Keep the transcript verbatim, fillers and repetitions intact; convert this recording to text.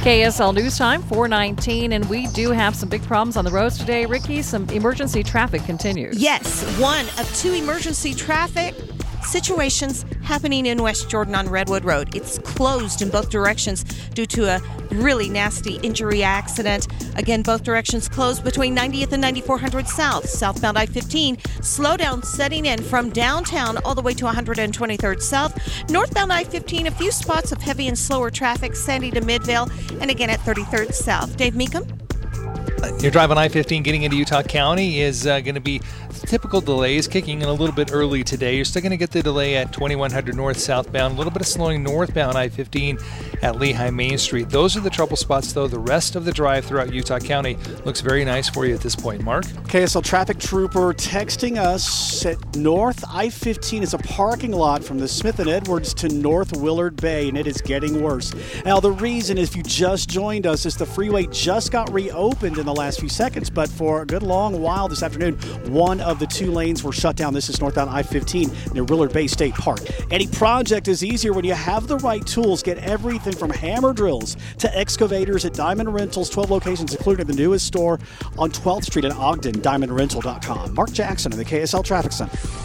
K S L News Time, four nineteen, and we do have some big problems on the roads today. Ricky, some emergency traffic continues. Yes, one of two emergency traffic situations happening in West Jordan on Redwood Road. It's closed in both directions due to a really nasty injury accident. Again, both directions closed between ninetieth and ninety-four hundred South. Southbound I fifteen, slowdown setting in from downtown all the way to one hundred twenty-third South. Northbound I fifteen, a few spots of heavy and slower traffic, Sandy to Midvale, and again at thirty-third South. Dave Meekum? Your drive on I fifteen getting into Utah County is uh, going to be typical delays, kicking in a little bit early today. You're still going to get the delay at twenty-one hundred north southbound, a little bit of slowing northbound I fifteen at Lehigh Main Street. Those are the trouble spots, though. The rest of the drive throughout Utah County looks very nice for you at this point. Mark? K S L traffic trooper texting us at North I fifteen is a parking lot from the Smith and Edwards to North Willard Bay, and it is getting worse. Now, the reason, if you just joined us, is the freeway just got reopened in the last few seconds, but for a good long while this afternoon, one of the two lanes were shut down. This is northbound I fifteen near Willard Bay State Park. Any project is easier when you have the right tools. Get everything from hammer drills to excavators at Diamond Rentals, twelve locations, including the newest store on twelfth Street in Ogden, diamond rental dot com. Mark Jackson in the K S L Traffic Center.